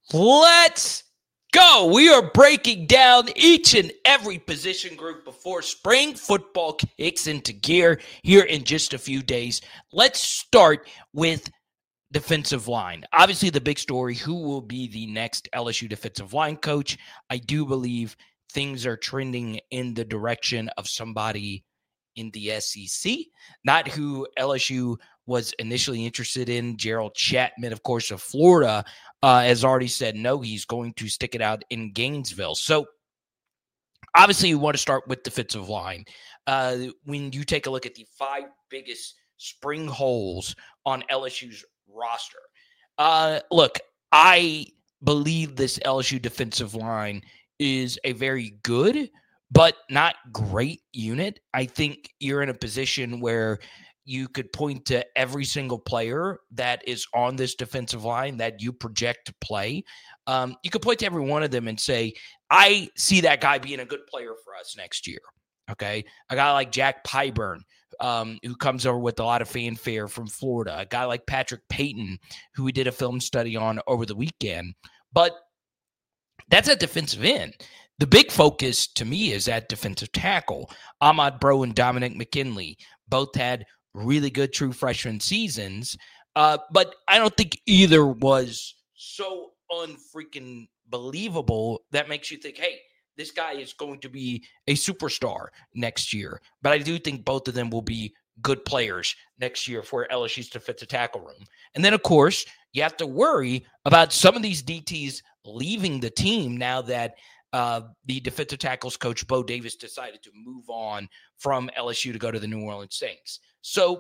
Let's go. We are breaking down each and every position group before spring football kicks into gear here in just a few days. Let's start with defensive line. Obviously, the big story, who will be the next LSU defensive line coach? I do believe things are trending in the direction of somebody in the SEC, not who LSU was initially interested in. Gerald Chapman, of course, of Florida, has already said no, he's going to stick it out in Gainesville. So obviously, you want to start with defensive line. When you take a look at the five biggest spring holes on LSU's roster, look, I believe this LSU defensive line is a very good but not great unit. I think you're in a position where you could point to every single player that is on this defensive line that you project to play. You could point to every one of them and say, I see that guy being a good player for us next year. Okay. A guy like Jack Pyburn, who comes over with a lot of fanfare from Florida. A guy like Patrick Payton, who we did a film study on over the weekend. But that's at defensive end. The big focus to me is at defensive tackle. Ahmad Breaux and Dominic McKinley both had really good true freshman seasons, but I don't think either was so unfreaking believable that makes you think, hey, this guy is going to be a superstar next year. But I do think both of them will be good players next year for LSU's defensive tackle room. And then, of course, you have to worry about some of these DTs leaving the team now that the defensive tackles coach, Bo Davis, decided to move on from LSU to go to the New Orleans Saints. So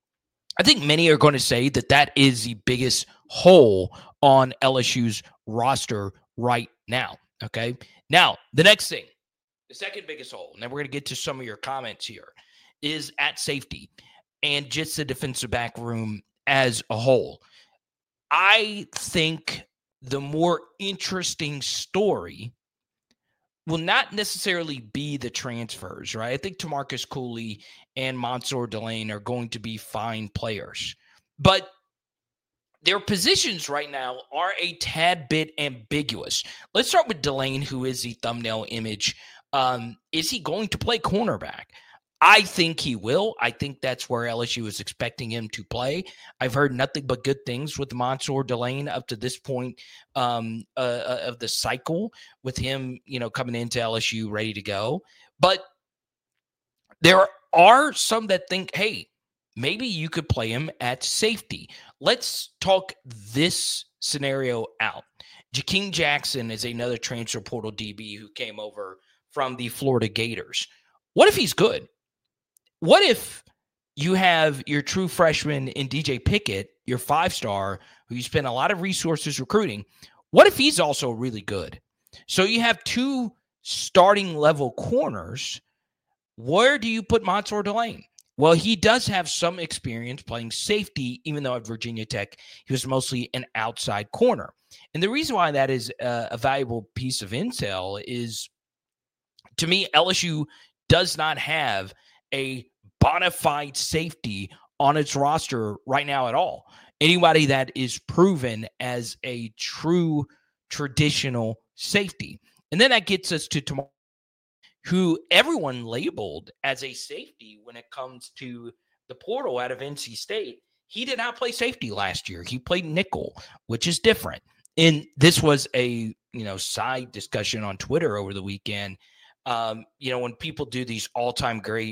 I think many are going to say that that is the biggest hole on LSU's roster right now. Okay. Now, the next thing, the second biggest hole, and then we're going to get to some of your comments here, is at safety and just the defensive back room as a whole. I think the more interesting story will not necessarily be the transfers, right? I think Tamarcus Cooley and Mansour Delane are going to be fine players. But their positions right now are a tad bit ambiguous. Let's start with Delane, who is the thumbnail image. Is he going to play cornerback? I think he will. I think that's where LSU is expecting him to play. I've heard nothing but good things with Mansour Delane up to this point of the cycle with him, coming into LSU ready to go. But there are some that think, hey, maybe you could play him at safety. Let's talk this scenario out. Jakeem Jackson is another transfer portal DB who came over from the Florida Gators. What if he's good? What if you have your true freshman in DJ Pickett, your 5-star, who you spent a lot of resources recruiting? What if he's also really good? So you have two starting level corners. Where do you put Mansour Delane? Well, he does have some experience playing safety, even though at Virginia Tech, he was mostly an outside corner. And the reason why that is a valuable piece of intel is, to me, LSU does not have a bona fide safety on its roster right now at all. Anybody that is proven as a true traditional safety. And then that gets us to tomorrow, who everyone labeled as a safety when it comes to the portal out of NC State. He did not play safety last year. He played nickel, which is different. And this was a, side discussion on Twitter over the weekend. When people do these all-time great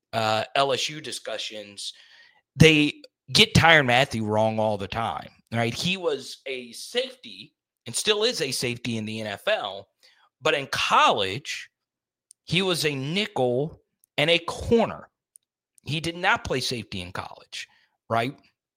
LSU discussions, they get Tyrann Mathieu wrong all the time, right? He was a safety and still is a safety in the NFL, but in college, he was a nickel and a corner. He did not play safety in college, right?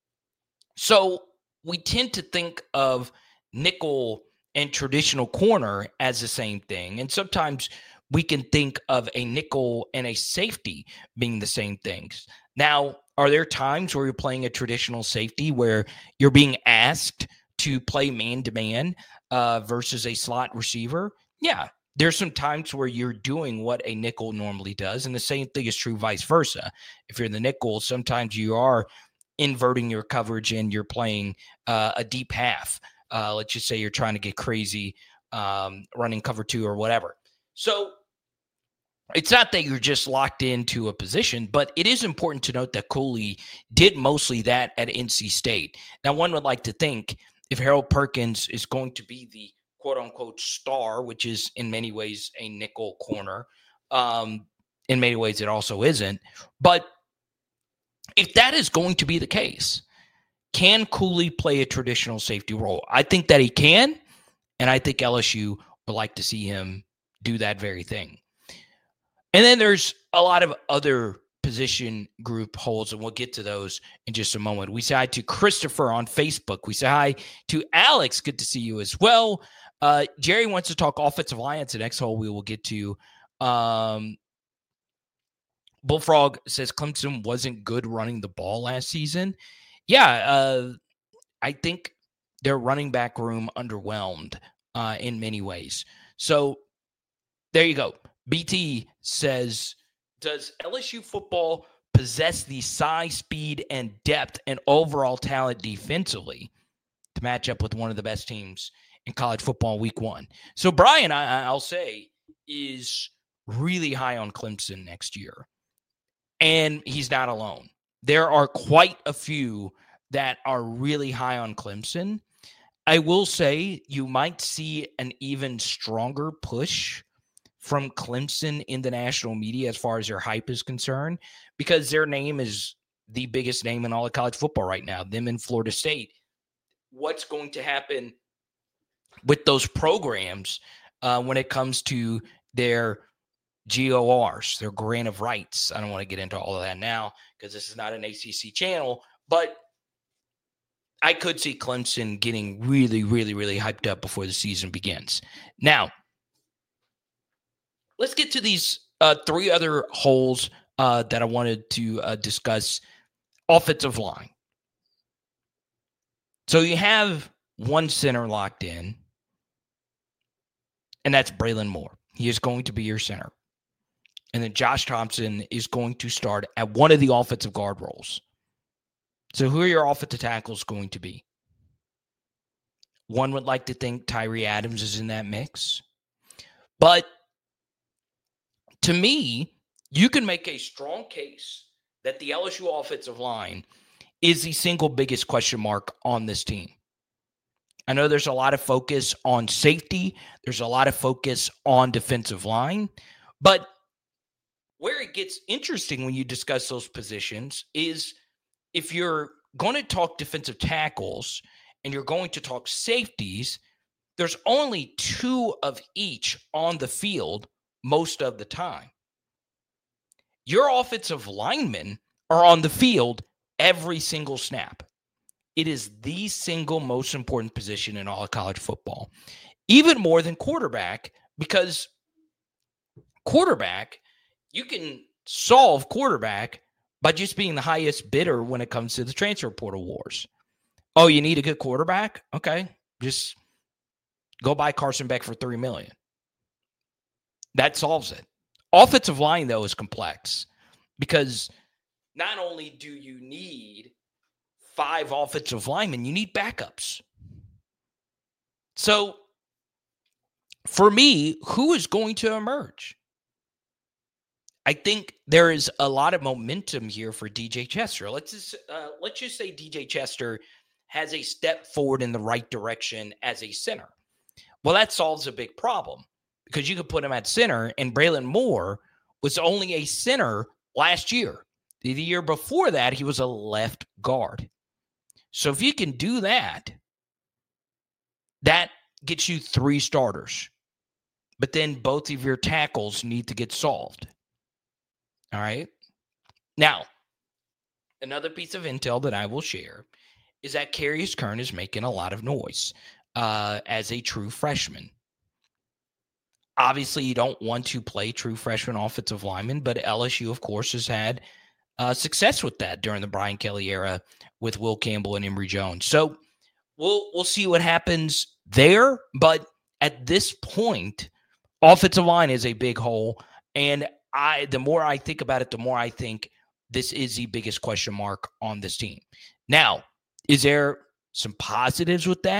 So we tend to think of nickel and traditional corner as the same thing. And sometimes we can think of a nickel and a safety being the same things. Now, are there times where you're playing a traditional safety where you're being asked to play man-to-man versus a slot receiver? Yeah, there's some times where you're doing what a nickel normally does, and the same thing is true vice versa. If you're in the nickel, sometimes you are inverting your coverage and you're playing a deep half. Let's just say you're trying to get crazy, running cover 2 or whatever. So it's not that you're just locked into a position, but it is important to note that Cooley did mostly that at NC State. Now, one would like to think if Harold Perkins is going to be the quote-unquote star, which is in many ways a nickel corner, in many ways it also isn't. But if that is going to be the case, can Cooley play a traditional safety role? I think that he can, and I think LSU would like to see him do that very thing. And then there's a lot of other position group holes, and we'll get to those in just a moment. We say hi to Christopher on Facebook. We say hi to Alex. Good to see you as well. Jerry wants to talk offensive line. It's the next hole we will get to. Bullfrog says Clemson wasn't good running the ball last season. Yeah, I think their running back room underwhelmed in many ways. So there you go. BT says, does LSU football possess the size, speed, and depth and overall talent defensively to match up with one of the best teams in college football week 1? So Brian, I'll say, is really high on Clemson next year. And he's not alone. There are quite a few that are really high on Clemson. I will say you might see an even stronger push from Clemson in the national media as far as their hype is concerned, because their name is the biggest name in all of college football right now, them in Florida State. What's going to happen with those programs when it comes to their GORs, their grant of rights? I don't want to get into all of that now because this is not an ACC channel, but I could see Clemson getting really, really, really hyped up before the season begins. Now, let's get to these 3 other holes that I wanted to discuss. Offensive line. So you have one center locked in, and that's Braylon Moore. He is going to be your center. And then Josh Thompson is going to start at one of the offensive guard roles. So who are your offensive tackles going to be? One would like to think Tyree Adams is in that mix. But to me, you can make a strong case that the LSU offensive line is the single biggest question mark on this team. I know there's a lot of focus on safety. There's a lot of focus on defensive line. But where it gets interesting when you discuss those positions is if you're going to talk defensive tackles and you're going to talk safeties, there's only 2 of each on the field most of the time. Your offensive linemen are on the field every single snap. It is the single most important position in all of college football, even more than quarterback, because quarterback, you can solve quarterback by just being the highest bidder when it comes to the transfer portal wars. Oh, you need a good quarterback? Okay, just go buy Carson Beck for $3 million. That solves it. Offensive line, though, is complex because not only do you need 5 offensive linemen, you need backups. So, for me, who is going to emerge? I think there is a lot of momentum here for DJ Chester. Let's just say DJ Chester has a step forward in the right direction as a center. Well, that solves a big problem because you could put him at center, and Braylon Moore was only a center last year. The year before that, he was a left guard. So if you can do that, that gets you 3 starters. But then both of your tackles need to get solved. All right. Now, another piece of intel that I will share is that Carius Kern is making a lot of noise as a true freshman. Obviously, you don't want to play true freshman offensive linemen, but LSU, of course, has had success with that during the Brian Kelly era with Will Campbell and Emory Jones. So we'll see what happens there. But at this point, offensive line is a big hole. And the more I think about it, the more I think this is the biggest question mark on this team. Now, is there some positives with that?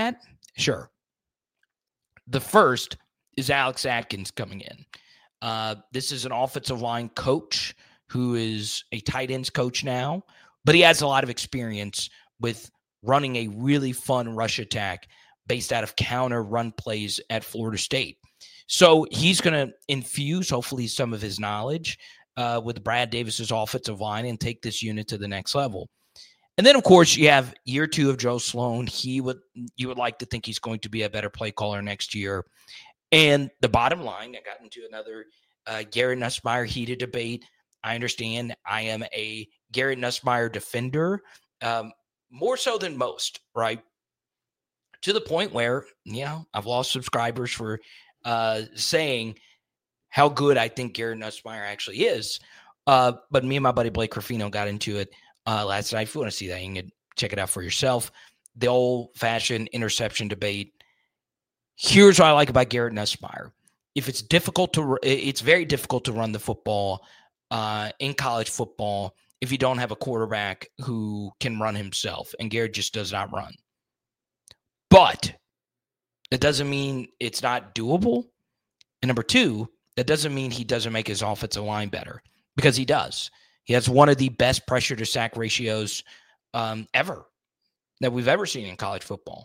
Sure. The first is Alex Atkins coming in. This is an offensive line coach who is a tight ends coach now, but he has a lot of experience with running a really fun rush attack based out of counter run plays at Florida State. So he's going to infuse, hopefully, some of his knowledge with Brad Davis's offensive line and take this unit to the next level. And then, of course, you have year 2 of Joe Sloan. You would like to think he's going to be a better play caller next year. And the bottom line, I got into another Garrett Nussmeier heated debate. I understand I am a Garrett Nussmeier defender, more so than most, right? To the point where, I've lost subscribers for saying how good I think Garrett Nussmeier actually is. But me and my buddy Blake Ruffino got into it last night. If you want to see that, you can check it out for yourself. The old-fashioned interception debate. Here's what I like about Garrett Nussmeier. It's very difficult to run the football in college football if you don't have a quarterback who can run himself, and Garrett just does not run. But that doesn't mean it's not doable. And number 2, that doesn't mean he doesn't make his offensive line better, because he does. He has one of the best pressure to sack ratios ever that we've ever seen in college football.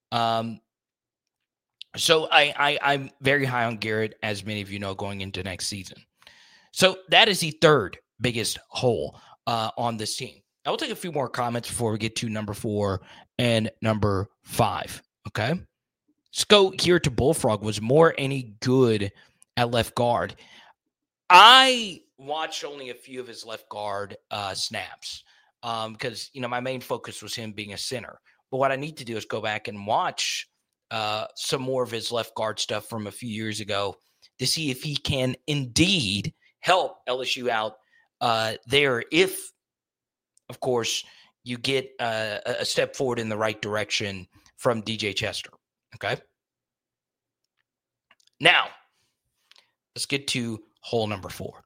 So I'm very high on Garrett, as many of you know, going into next season. So that is the third biggest hole on this team. I will take a few more comments before we get to number 4 and number 5. Okay. Let's go here to Bullfrog. Was Moore any good at left guard? I watched only a few of his left guard snaps because, my main focus was him being a center. But what I need to do is go back and watch some more of his left guard stuff from a few years ago to see if he can indeed help LSU out there if, of course, you get a step forward in the right direction from DJ Chester. Okay. Now, let's get to hole number 4.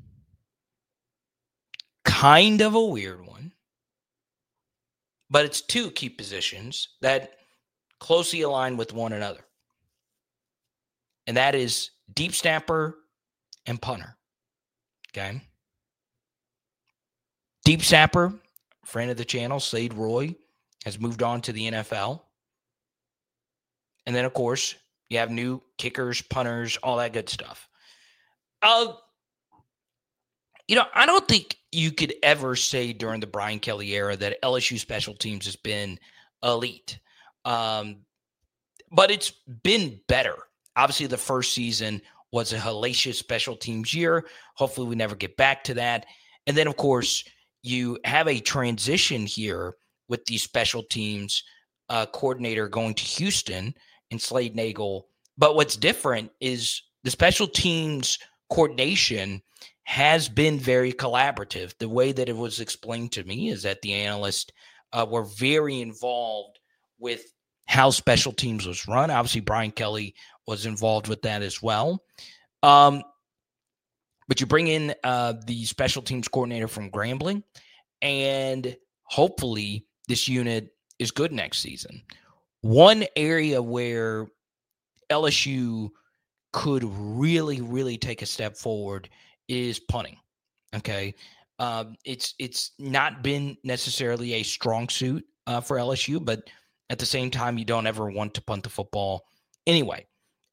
Kind of a weird one, but it's 2 key positions that closely align with one another. And that is deep snapper and punter. Okay. Deep snapper, friend of the channel, Slade Roy, has moved on to the NFL. And then, of course, you have new kickers, punters, all that good stuff. I don't think you could ever say during the Brian Kelly era that LSU special teams has been elite. But it's been better. Obviously, the first season was a hellacious special teams year. Hopefully, we never get back to that. And then, of course, you have a transition here with the special teams coordinator going to Houston and Slade Nagel. But what's different is the special teams coordination has been very collaborative. The way that it was explained to me is that the analysts were very involved with how special teams was run. Obviously, Brian Kelly was involved with that as well. But you bring in the special teams coordinator from Grambling, and hopefully this unit is good next season. One area where LSU could really, really take a step forward is punting. Okay. It's not been necessarily a strong suit for LSU, but at the same time, you don't ever want to punt the football anyway.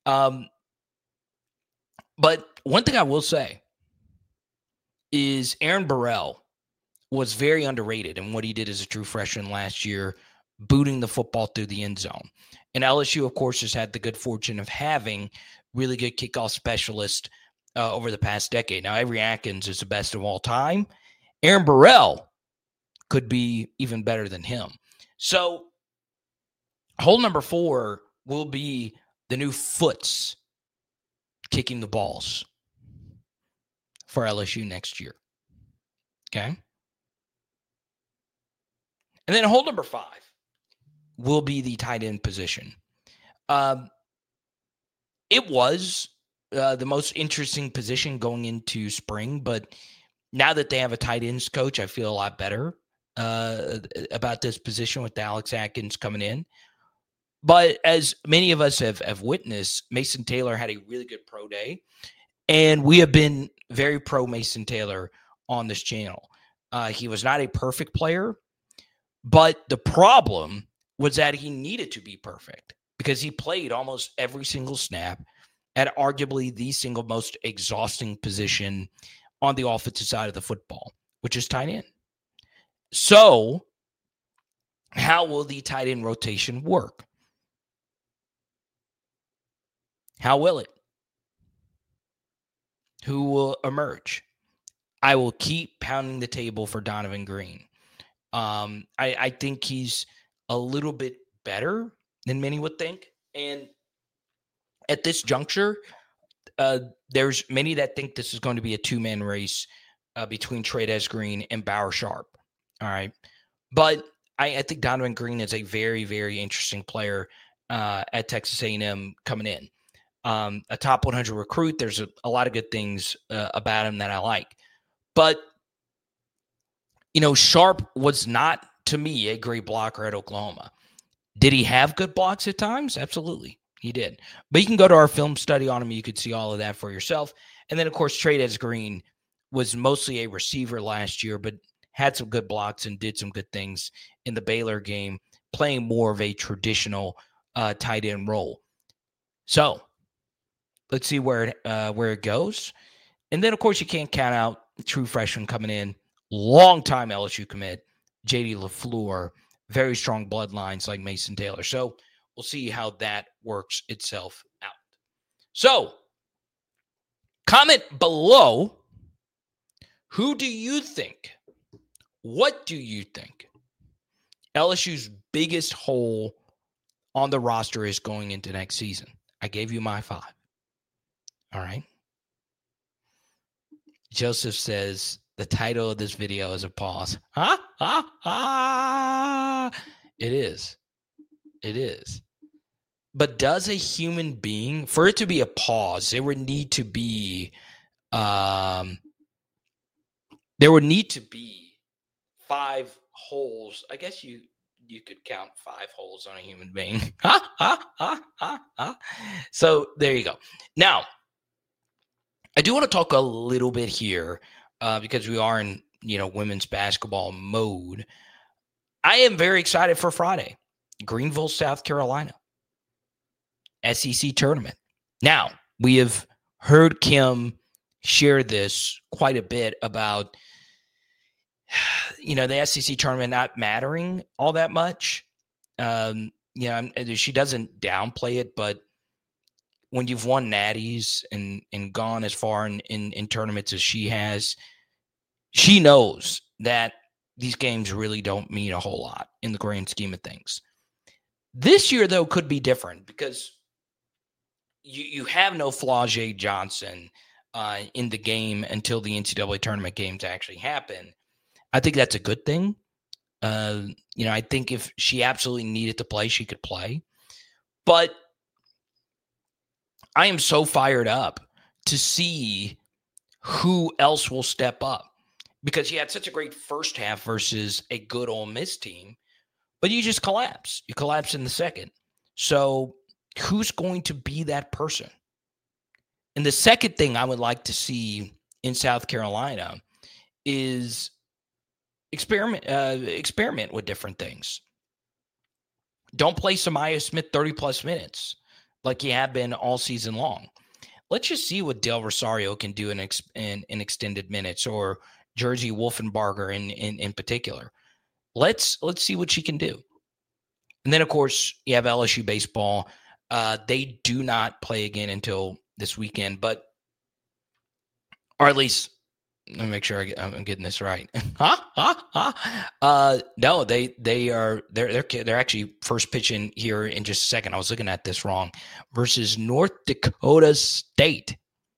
But one thing I will say is Aaron Burrell was very underrated in what he did as a true freshman last year, booting the football through the end zone. And LSU, of course, has had the good fortune of having really good kickoff specialists over the past decade. Now, Avery Atkins is the best of all time. Aaron Burrell could be even better than him. So hole number 4 will be the new Foots kicking the balls for LSU next year. Okay. And then hole number 5 will be the tight end position. It was the most interesting position going into spring, but now that they have a tight ends coach, I feel a lot better about this position with Alex Atkins coming in. But as many of us have witnessed, Mason Taylor had a really good pro day, and we have been very pro Mason Taylor on this channel. He was not a perfect player, but the problem was that he needed to be perfect because he played almost every single snap at arguably the single most exhausting position on the offensive side of the football, which is tight end. So, how will the tight end rotation work? How will it? Who will emerge? I will keep pounding the table for Donovan Green. I think he's a little bit better than many would think. And at this juncture, there's many that think this is going to be a two-man race between Trey'Dez Green and Bauer Sharp. All right. But I think Donovan Green is a very, very interesting player at Texas A&M coming in. A top 100 recruit. There's a lot of good things about him that I like. But, Sharp was not, to me, a great blocker at Oklahoma. Did he have good blocks at times? Absolutely. He did. But you can go to our film study on him. You could see all of that for yourself. And then, of course, Trey'Dez Green was mostly a receiver last year, but had some good blocks and did some good things in the Baylor game, playing more of a traditional tight end role. So let's see where it goes. And then, of course, you can't count out true freshman coming in, long-time LSU commit, J.D. LaFleur, very strong bloodlines like Mason Taylor. So we'll see how that works itself out. So comment below, who do you think, what do you think LSU's biggest hole on the roster is going into next season? I gave you my 5. All right. Joseph says the title of this video is a pause. It is. It is. But does a human being, for it to be a pause, there would need to be 5 holes. I guess you could count 5 holes on a human being. So there you go. Now, I do want to talk a little bit here because we are in, women's basketball mode. I am very excited for Friday. Greenville, South Carolina. SEC tournament. Now, we have heard Kim share this quite a bit about, the SEC tournament not mattering all that much. She doesn't downplay it, but when you've won natties and gone as far in tournaments as she has, she knows that these games really don't mean a whole lot in the grand scheme of things. This year, though, could be different because you have no Flau'jae Johnson in the game until the NCAA tournament games actually happen. I think that's a good thing. I think if she absolutely needed to play, she could play. But I am so fired up to see who else will step up because you had such a great first half versus a good Ole Miss team, but you just collapse. You collapse in the second. So who's going to be that person? And the second thing I would like to see in South Carolina is experiment with different things. Don't play Samaya Smith 30-plus minutes like you have been all season long. Let's just see what Del Rosario can do in extended minutes, or Jersey Wolfenbarger in particular. Let's see what she can do. And then, of course, you have LSU baseball. They do not play again until this weekend, or at least let me make sure I'm getting this right. No, they're actually first pitching here in just a second. I was looking at this wrong. Versus North Dakota State.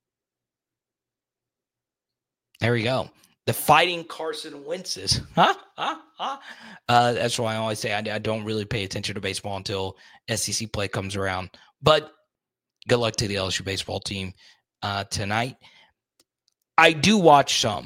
There we go. The Fighting Carson Wentz's. That's why I always say I don't really pay attention to baseball until SEC play comes around. But good luck to the LSU baseball team tonight. I do watch some,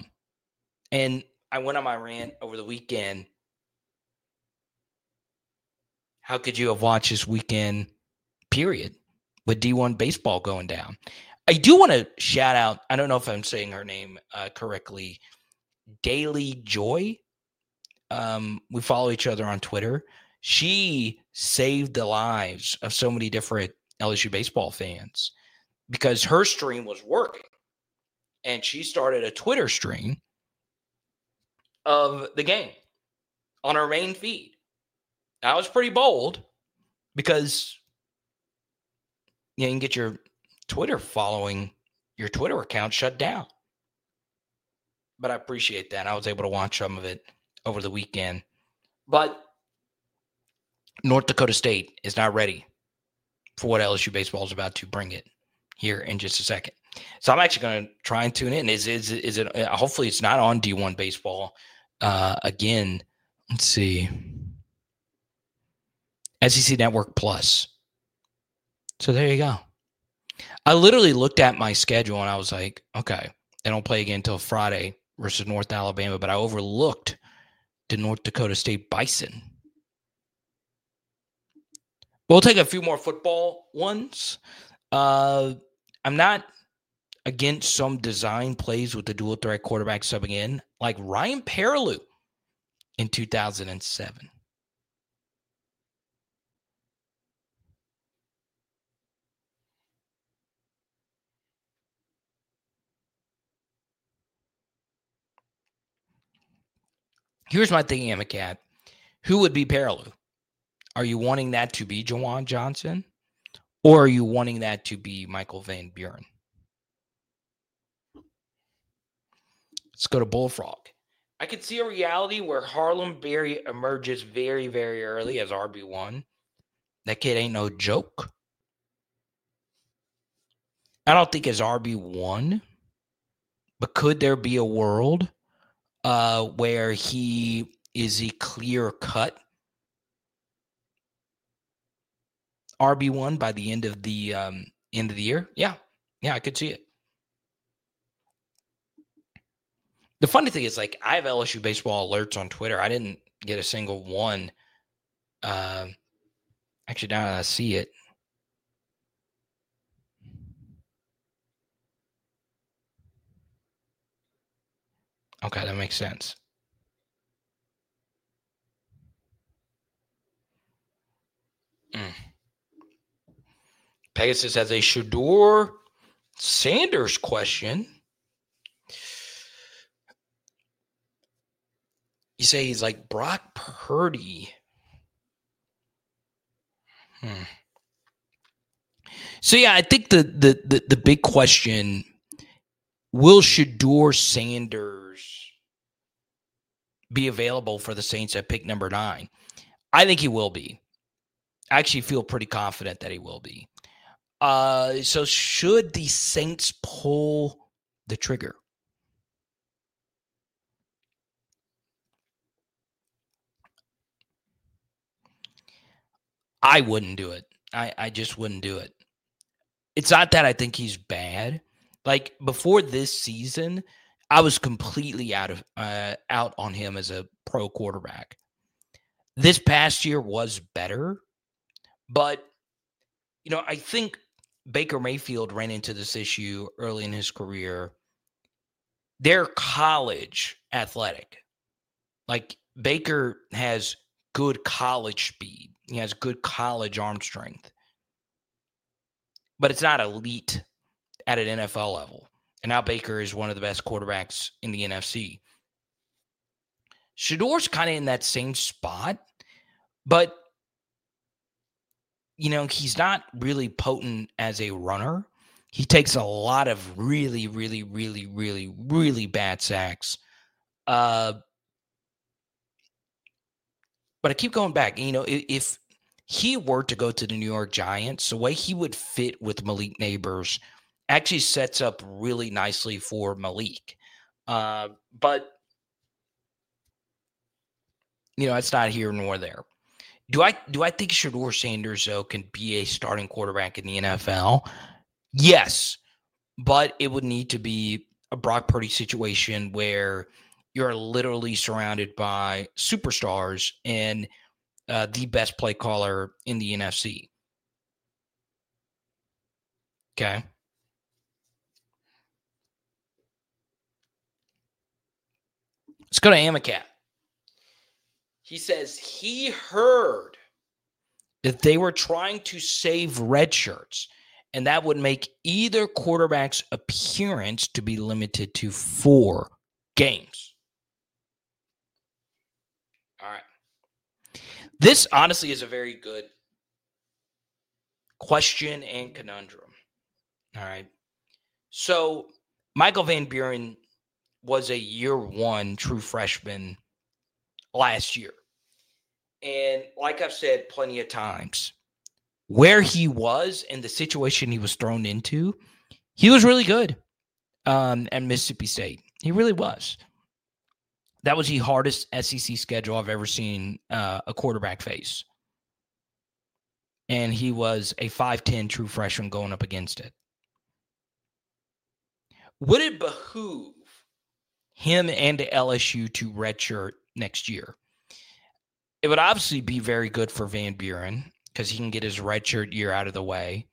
and I went on my rant over the weekend how could you have watched this weekend, period, with D1 baseball going down? I do want to shout out, I don't know if I'm saying her name correctly, Daily Joy. We follow each other on Twitter. She saved the lives of so many different LSU baseball fans because her stream was working. And she started a Twitter stream of the game on her main feed. That was pretty bold because you can get your Twitter following, your Twitter account shut down. But I appreciate that. I was able to watch some of it over the weekend. But North Dakota State is not ready for what LSU baseball is about to bring it here in just a second. So I'm actually going to try and tune in. Is it? Hopefully, it's not on D1 baseball again. Let's see. SEC Network Plus. So there you go. I literally looked at my schedule and I was like, okay, they don't play again until Friday versus North Alabama, but I overlooked the North Dakota State Bison. We'll take a few more football ones. I'm not against some design plays with the dual threat quarterback subbing in, like Ryan Perrilloux in 2007. Here's my thing, Amicat. Who would be Perrilloux? Are you wanting that to be Jawan Johnson? Or are you wanting that to be Michael Van Buren? Let's go to Bullfrog. I could see a reality where Harlem Berry emerges very, very early as RB1. That kid ain't no joke. I don't think as RB1, but could there be a world where he is a clear-cut RB1 by the end of the year? Yeah, I could see it. The funny thing is, like, I have LSU baseball alerts on Twitter. I didn't get a single one. Actually, now that I see it. Okay, that makes sense. Pegasus has a Shedeur Sanders question. You say he's like Brock Purdy. So, yeah, I think the big question, will Shedeur Sanders be available for the Saints at pick number 9? I think he will be. I actually feel pretty confident that he will be. So should the Saints pull the trigger? I wouldn't do it. I just wouldn't do it. It's not that I think he's bad. Like, before this season, I was completely out on him as a pro quarterback. This past year was better, but I think Baker Mayfield ran into this issue early in his career. They're college athletic. Like, Baker has good college speed. He has good college arm strength. But it's not elite at an NFL level. And now Baker is one of the best quarterbacks in the NFC. Shedeur's kind of in that same spot, but he's not really potent as a runner. He takes a lot of really, really, really, really, really bad sacks. But I keep going back. If he were to go to the New York Giants, the way he would fit with Malik Nabers actually sets up really nicely for Malik. But it's not here nor there. Do I think Shedeur Sanders, though, can be a starting quarterback in the NFL? Yes, but it would need to be a Brock Purdy situation where you're literally surrounded by superstars, and the best play caller in the NFC. Okay. Let's go to Amacat. He says he heard that they were trying to save red shirts, and that would make either quarterback's appearance to be limited to 4 games. All right. This honestly is a very good question and conundrum. All right. So Michael Van Buren was a year 1 true freshman last year. And like I've said plenty of times, where he was and the situation he was thrown into, he was really good at Mississippi State. He really was. That was the hardest SEC schedule I've ever seen a quarterback face. And he was a 5'10 true freshman going up against it. Would it behoove him and LSU to redshirt next year? It would obviously be very good for Van Buren because he can get his redshirt year out of the way.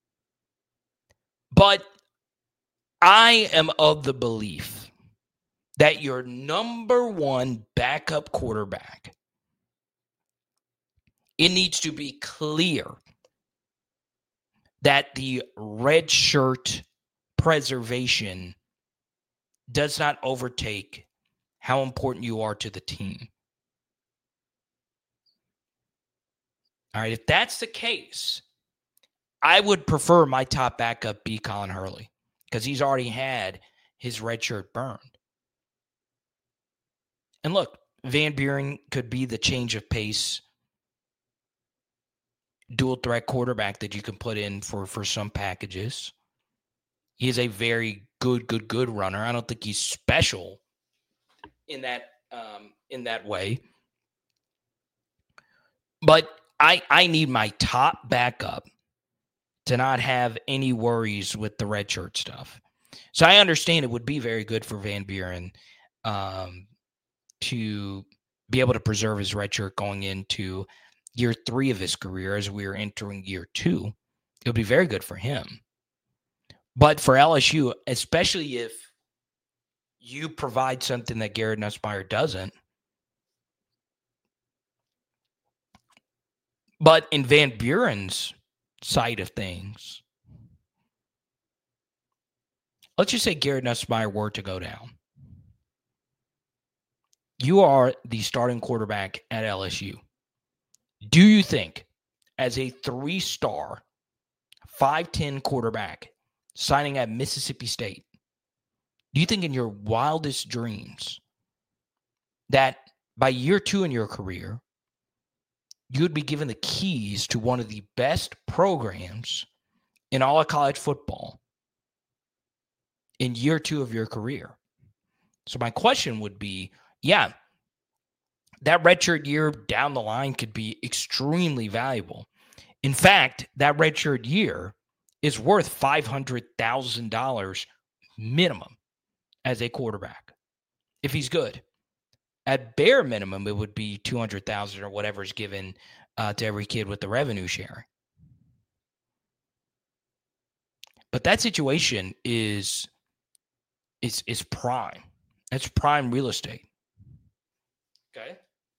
But I am of the belief that your number 1 backup quarterback, it needs to be clear that the redshirt preservation does not overtake how important you are to the team. All right, if that's the case, I would prefer my top backup be Colin Hurley because he's already had his red shirt burned. And look, Van Buren could be the change of pace dual threat quarterback that you can put in for some packages. He is a very good runner. I don't think he's special in that way. But I need my top backup to not have any worries with the redshirt stuff. So I understand it would be very good for Van Buren to be able to preserve his redshirt going into year 3 of his career as we are entering year 2. It would be very good for him. But for LSU, especially if you provide something that Garrett Nussmeier doesn't, but in Van Buren's side of things, let's just say Garrett Nussmeier were to go down. You are the starting quarterback at LSU. Do you think, as a 3-star, 5'10 quarterback signing at Mississippi State, do you think in your wildest dreams that by year 2 in your career, you would be given the keys to one of the best programs in all of college football in year 2 of your career? So my question would be, yeah, that redshirt year down the line could be extremely valuable. In fact, that redshirt year is worth $500,000 minimum as a quarterback if he's good. At bare minimum, it would be $200,000 or whatever is given to every kid with the revenue sharing. But that situation is prime. That's prime real estate. Okay.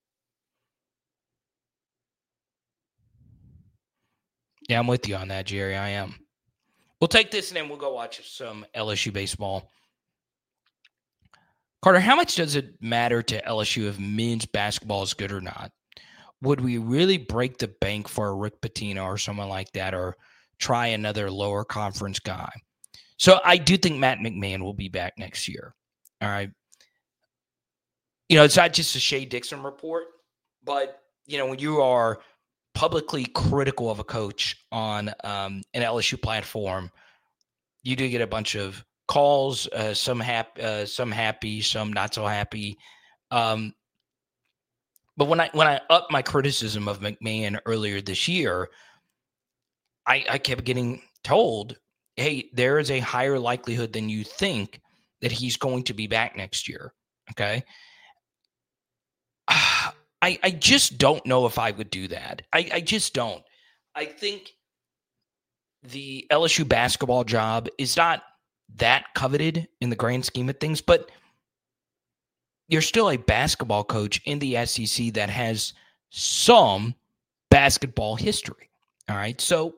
Yeah, I'm with you on that, Jerry. I am. We'll take this and then we'll go watch some LSU baseball. Carter, how much does it matter to LSU if men's basketball is good or not? Would we really break the bank for a Rick Pitino or someone like that, or try another lower conference guy? So I do think Matt McMahon will be back next year. All right. It's not just a Shea Dixon report, but, when you are publicly critical of a coach on an LSU platform, you do get a bunch of calls, some happy, some not so happy. But when I upped my criticism of McMahon earlier this year, I kept getting told, hey, there is a higher likelihood than you think that he's going to be back next year. Okay. I just don't know if I would do that. I just don't. I think the LSU basketball job is not that coveted in the grand scheme of things, but you're still a basketball coach in the SEC that has some basketball history. All right. So,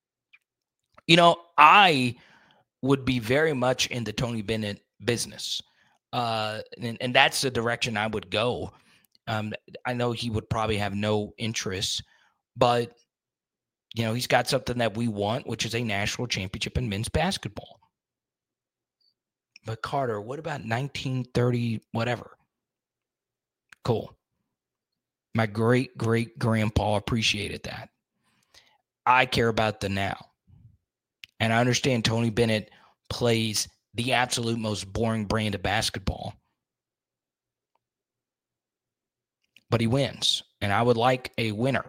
I would be very much in the Tony Bennett business. And that's the direction I would go. I know he would probably have no interest, but, he's got something that we want, which is a national championship in men's basketball. But Carter, what about 1930, whatever? Cool. My great-great-grandpa appreciated that. I care about the now. And I understand Tony Bennett plays the absolute most boring brand of basketball. But he wins. And I would like a winner.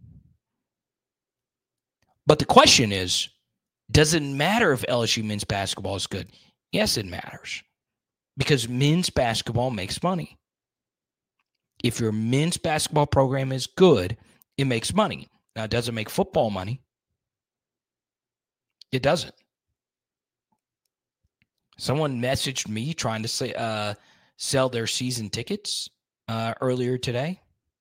But the question is, does it matter if LSU men's basketball is good? Yes, it matters. Because men's basketball makes money. If your men's basketball program is good, it makes money. Now, it doesn't make football money. It doesn't. Someone messaged me trying to sell their season tickets earlier today.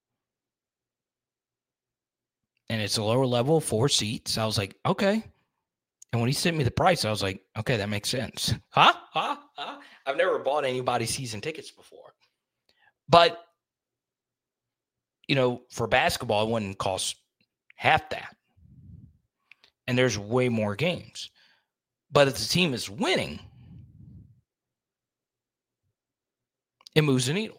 And it's a lower level, 4 seats. I was like, okay. And when he sent me the price, I was like, okay, that makes sense. Huh? I've never bought anybody's season tickets before. But, for basketball, it wouldn't cost half that. And there's way more games. But if the team is winning, it moves the needle.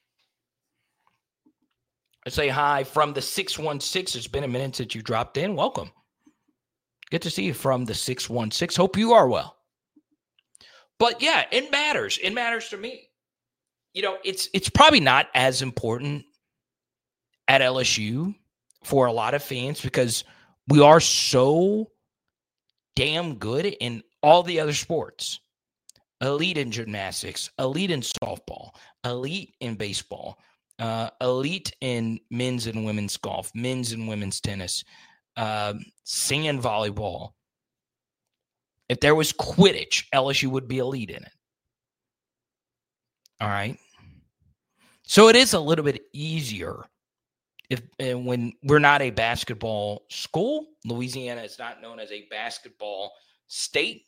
I say hi from the 616. It's been a minute since you dropped in. Welcome. Good to see you from the 616. Hope you are well. But yeah, it matters. It matters to me. It's probably not as important at LSU for a lot of fans because we are so damn good in all the other sports. Elite in gymnastics, elite in softball, elite in baseball, elite in men's and women's golf, men's and women's tennis, sand volleyball. If there was Quidditch, LSU would be elite in it. All right. So it is a little bit easier when we're not a basketball school. Louisiana is not known as a basketball state.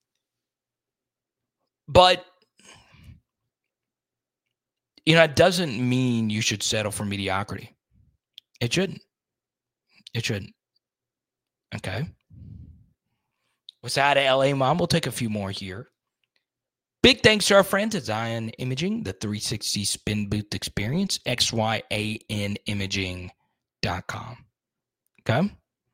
But, it doesn't mean you should settle for mediocrity. It shouldn't. It shouldn't. Okay. What's out of LA, Mom? We'll take a few more here. Big thanks to our friends at Zion Imaging, the 360 Spin Booth Experience, xyanimaging.com. Okay?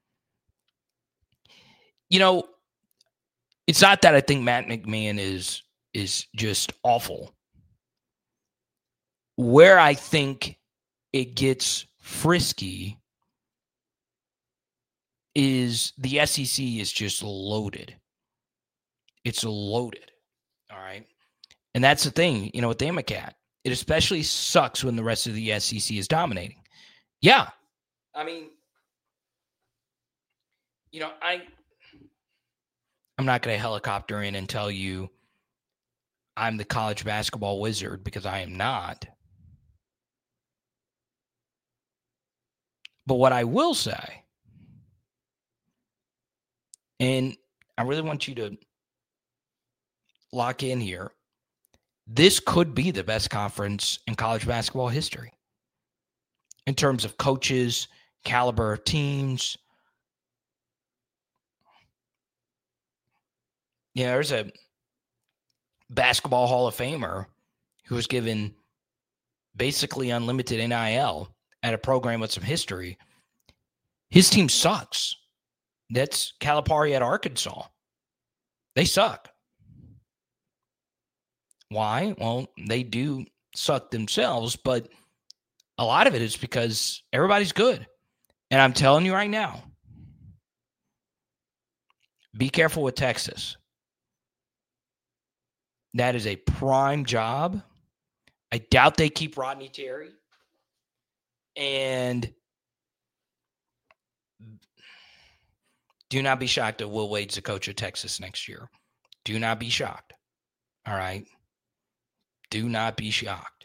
It's not that I think Matt McMahon is just awful. Where I think it gets frisky is the SEC is just loaded. It's loaded. All right. And that's the thing, with the Amacat. It especially sucks when the rest of the SEC is dominating. Yeah. I mean, I'm not going to helicopter in and tell you I'm the college basketball wizard because I am not. But what I will say, and I really want you to lock in here, this could be the best conference in college basketball history in terms of coaches, caliber of teams. There's a basketball Hall of Famer who was given basically unlimited NIL at a program with some history. His team sucks. That's Calipari at Arkansas. They suck. Why? Well, they do suck themselves, but a lot of it is because everybody's good. And I'm telling you right now, be careful with Texas. That is a prime job. I doubt they keep Rodney Terry. And do not be shocked that Will Wade's the coach of Texas next year. Do not be shocked. All right? Do not be shocked.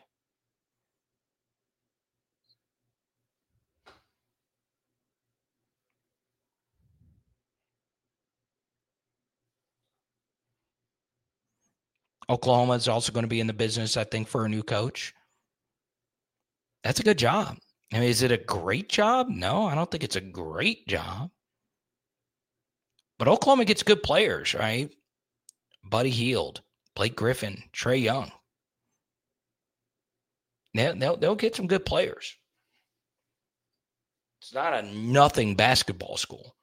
Oklahoma is also going to be in the business, I think, for a new coach. That's a good job. I mean, is it a great job? No, I don't think it's a great job. But Oklahoma gets good players, right? Buddy Hield, Blake Griffin, Trae Young. They'll get some good players. It's not a nothing basketball school.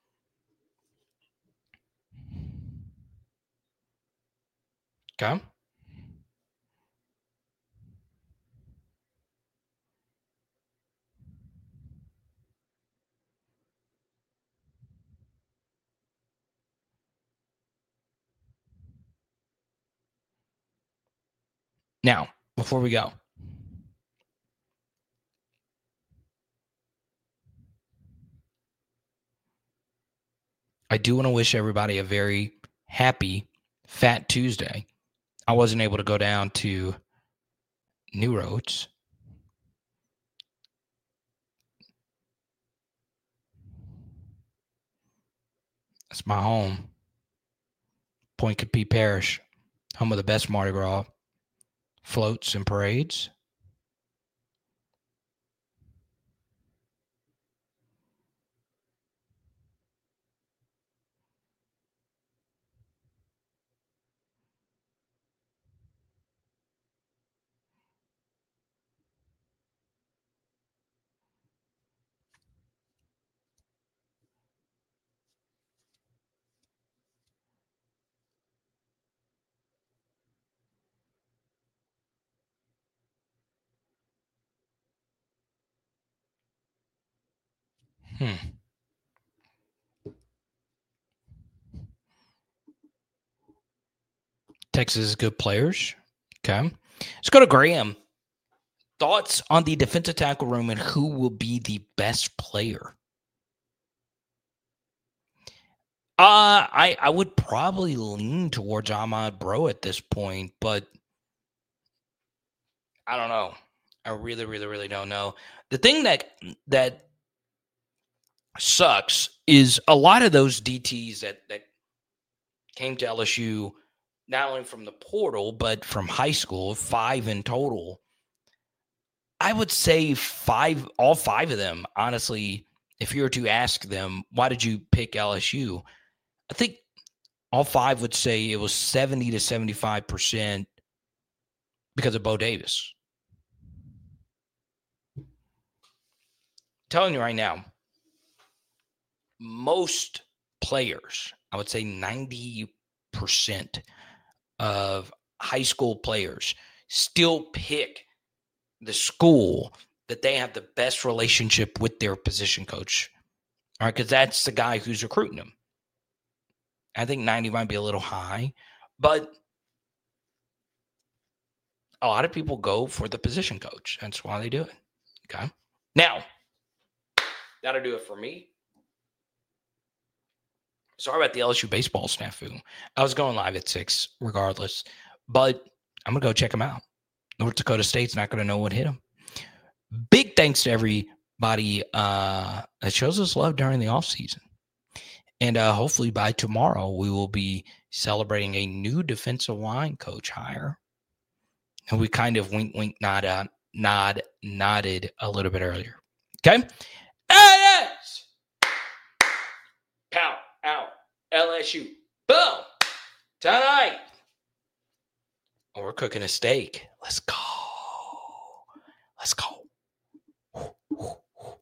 Okay? Now, before we go, I do want to wish everybody a very happy Fat Tuesday. I wasn't able to go down to New Roads. That's my home. Pointe-Coupee Parish, home of the best Mardi Gras floats and parades. Texas is good players. Okay. Let's go to Graham. Thoughts on the defensive tackle room and who will be the best player? I would probably lean towards Ahmad Bro at this point, but I don't know. I really, really, really don't know. The thing that sucks is a lot of those DTs that came to LSU, not only from the portal, but from high school, 5 in total. I would say all five of them, honestly, if you were to ask them, why did you pick LSU? I think all 5 would say it was 70 to 75% because of Bo Davis. I'm telling you right now, most players, I would say 90% of high school players still pick the school that they have the best relationship with their position coach. All right, because that's the guy who's recruiting them. I think 90 might be a little high, but a lot of people go for the position coach. That's why they do it. Okay. Now, that'll do it for me. Sorry about the LSU baseball snafu. I was going live at 6 regardless, but I'm going to go check them out. North Dakota State's not going to know what hit them. Big thanks to everybody that shows us love during the offseason. And hopefully by tomorrow, we will be celebrating a new defensive line coach hire. And we kind of wink, nodded a little bit earlier. Okay? Yes! Pow, out, LSU. Boom! Tonight. Oh, we're cooking a steak. Let's go.